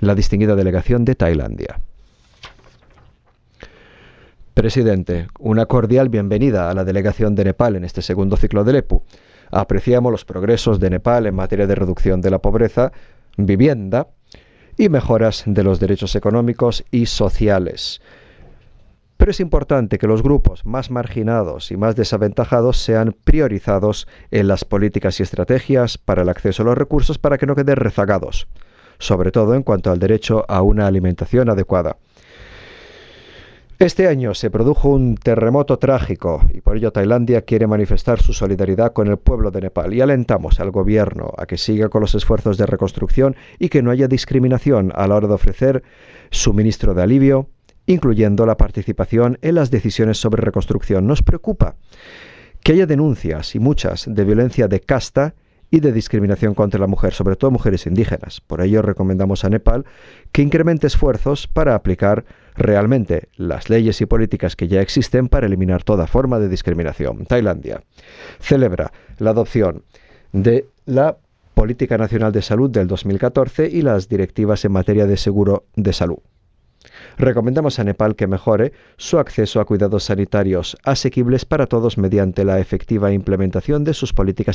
la distinguida delegación de Tailandia. Presidente, una cordial bienvenida a la delegación de Nepal en este segundo ciclo del EPU. Apreciamos los progresos de Nepal en materia de reducción de la pobreza, vivienda y mejoras de los derechos económicos y sociales. Pero es importante que los grupos más marginados y más desaventajados sean priorizados en las políticas y estrategias para el acceso a los recursos para que no queden rezagados, sobre todo en cuanto al derecho a una alimentación adecuada. Este año se produjo un terremoto trágico y por ello Tailandia quiere manifestar su solidaridad con el pueblo de Nepal y alentamos al gobierno a que siga con los esfuerzos de reconstrucción y que no haya discriminación a la hora de ofrecer suministro de alivio, incluyendo la participación en las decisiones sobre reconstrucción. Nos preocupa que haya denuncias, y muchas, de violencia de casta y de discriminación contra la mujer, sobre todo mujeres indígenas. Por ello recomendamos a Nepal que incremente esfuerzos para aplicar realmente las leyes y políticas que ya existen para eliminar toda forma de discriminación. Tailandia celebra la adopción de la Política Nacional de Salud del 2014 y las directivas en materia de seguro de salud. Recomendamos a Nepal que mejore su acceso a cuidados sanitarios asequibles para todos mediante la efectiva implementación de sus políticas